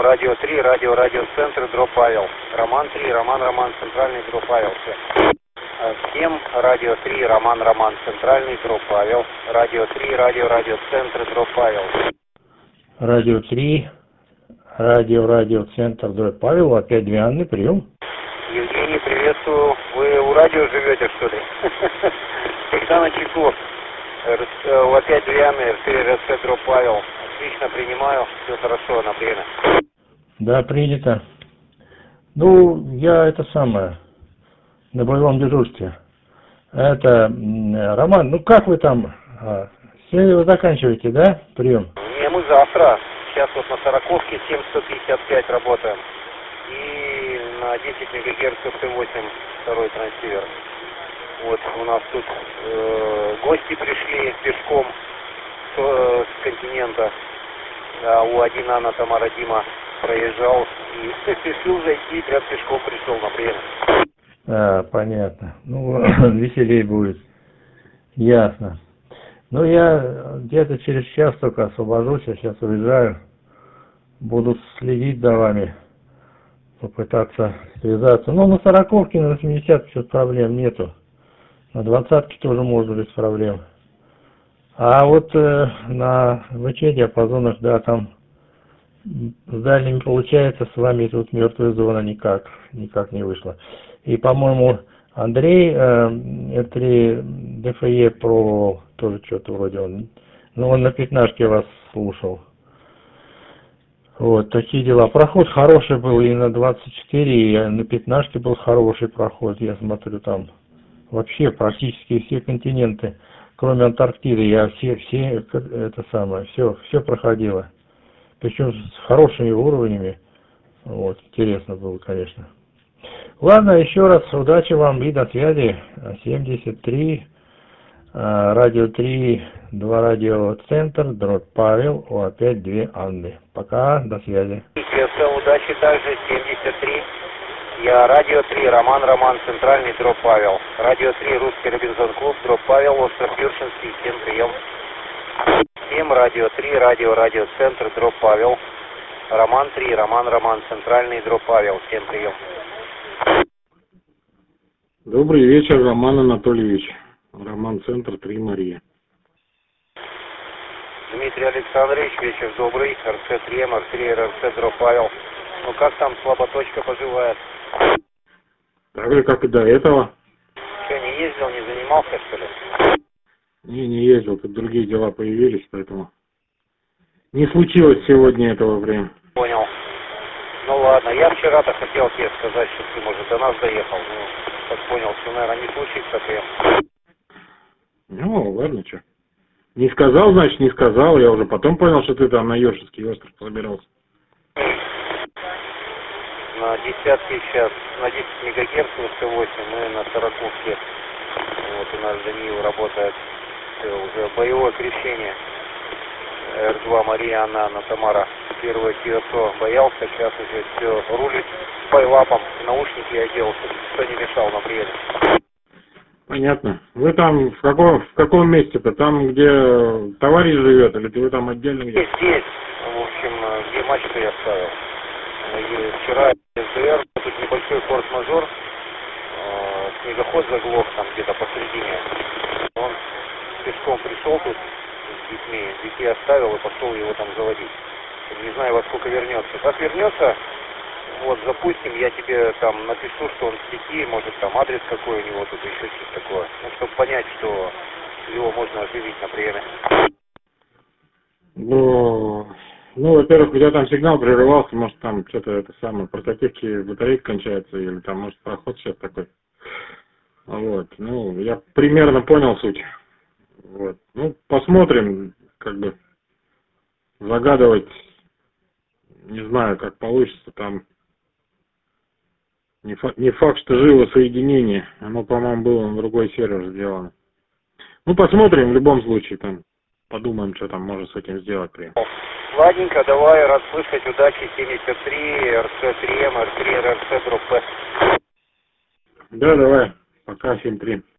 радио 3, радиоцентр, дроп Павел. Роман 3, Роман, центральный, дроп Павел. Всем радио 3, Роман, центральный, дроп Павел. Радио 3, радиоцентр, дроп Павел. Радио 3, радиоцентр, дроп Павел. Опять две Анны, прием. Евгений, приветствую. Вы у радио живете, что ли? Всегда на чеку. Опять две Анны, РС, дроп Павел. Отлично принимаю, все хорошо, на время. Да, принято. Ну, я это самое, на боевом дежурстве. Это, Роман, ну как вы там? Сегодня вы заканчиваете, да, прием? Не, мы завтра. Сейчас вот на 40-ке 7155 работаем. И на 10 МГц Т8 второй трансивер. Вот у нас тут гости пришли пешком с континента. Да, У1 Анна Тамара Дима проезжал и решил зайти, прям пешком пришел на прием. Понятно. Ну, веселее будет. Ясно. Ну, я где-то через час только освобожусь, я сейчас уезжаю. Буду следить за вами, попытаться связаться. Ну, на 40-ке, на 80-ке сейчас проблем нету. На 20-ке тоже можно без проблем. А вот на ВЧ-диапазонах, да, там с дальними получается, с вами тут мертвая зона никак не вышла. И, по-моему, Андрей R3 ДФЕ пробовал, тоже что-то вроде он, ну, он на 15-ке вас слушал. Вот, такие дела. Проход хороший был и на 24, и на 15 был хороший проход. Я смотрю, там вообще практически все континенты, кроме Антарктиды, я все это самое, все проходило. Причем с хорошими уровнями. Вот, интересно было, конечно. Ладно, еще раз удачи вам и до связи. 73, радио 3, 2 радиоцентр, дроп Павел, опять две Анны. Пока, до связи. Удачи также, 73. Я радио 3, Роман, центральный, дроп Павел. Радио 3, русский Робинзон клуб, дроп Павел, остров Юршинский, всем прием. 7, радио 3, радиоцентр, дроп Павел. Роман 3, Роман, центральный, дроп Павел, всем прием. Добрый вечер, Роман Анатольевич. Роман Центр, 3 Мария. Дмитрий Александрович, вечер добрый. РЦ-3, РЦ-3, РЦ, дроп Павел. Ну как там слаботочка поживает? Так же, как и до этого. Что, не ездил, не занимался, что ли? Не ездил, тут другие дела появились, поэтому не случилось сегодня этого времени. Понял. Ну ладно, я вчера-то хотел тебе сказать, что ты, может, до нас доехал. Ну, как понял, что, наверное, не случится прям. Ну, ладно, что. Не сказал, значит, не сказал. Я уже потом понял, что ты там на Ёршинский остров собирался. На десятке сейчас, на 10 МГц Т8, мы на 40-ке. Вот у нас за нее работает уже боевое крещение. Р2 Мария Анна Тамара. Первое ТСО боялся, сейчас уже все рулит по лапам. Наушники я делал, чтобы никто не мешал на приезде. Понятно. Вы там в каком месте-то? Там, где товарищ живет, или вы там отдельно где? Здесь, в общем, где мачту я ставил. И вчера СДР, тут небольшой форс-мажор, снегоход заглох там где-то посередине. Он пешком пришел тут с детей оставил и пошел его там заводить. Не знаю, во сколько вернется. Как вернется, вот запустим, я тебе там напишу, что он в сети, может там адрес какой у него, тут еще что-то такое. Ну, чтобы понять, что его можно оживить на приеме. Ну, во-первых, у тебя там сигнал прерывался, может там что-то это самое, портативки батарейка кончается, или там, может, проход сейчас такой. Вот, ну, я примерно понял суть. Вот, ну, посмотрим, как бы, загадывать, не знаю, как получится, там, не факт, что живо соединение, оно, по-моему, было на другой сервер сделано. Ну, посмотрим, в любом случае, там, подумаем, что там можно с этим сделать. Ладненько, давай, рад слышать, удачи, 73, РЦ-3М, РЦ, дроп П. Да, давай, пока, 7-3.